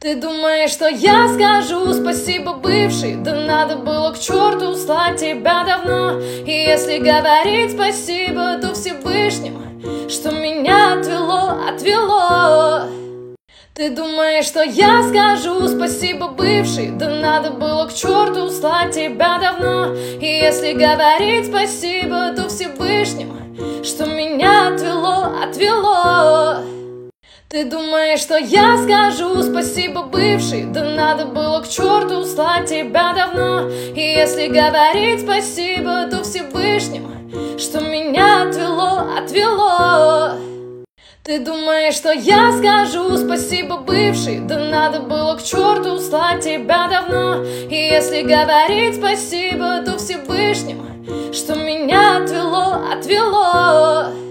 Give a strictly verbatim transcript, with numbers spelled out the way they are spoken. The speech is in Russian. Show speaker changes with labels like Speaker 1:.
Speaker 1: Ты думаешь, что я скажу спасибо, бывший? Да надо было к черту слать тебя давно. И если говорить спасибо, то Всевышнему, что меня отвело, отвело. Ты думаешь, что я скажу спасибо, бывший? Да надо было к черту слать тебя давно. И если говорить спасибо, то Всевышнему, что меня отвело, отвело. Ты думаешь, что я скажу спасибо, бывший? Да надо было к черту слать тебя давно. И если говорить спасибо, то Всевышнему, что меня отвело, отвело. Ты думаешь, что я скажу спасибо, бывший? Да надо было к черту слать тебя давно. И если говорить спасибо, то Всевышнему, что меня отвело, отвело.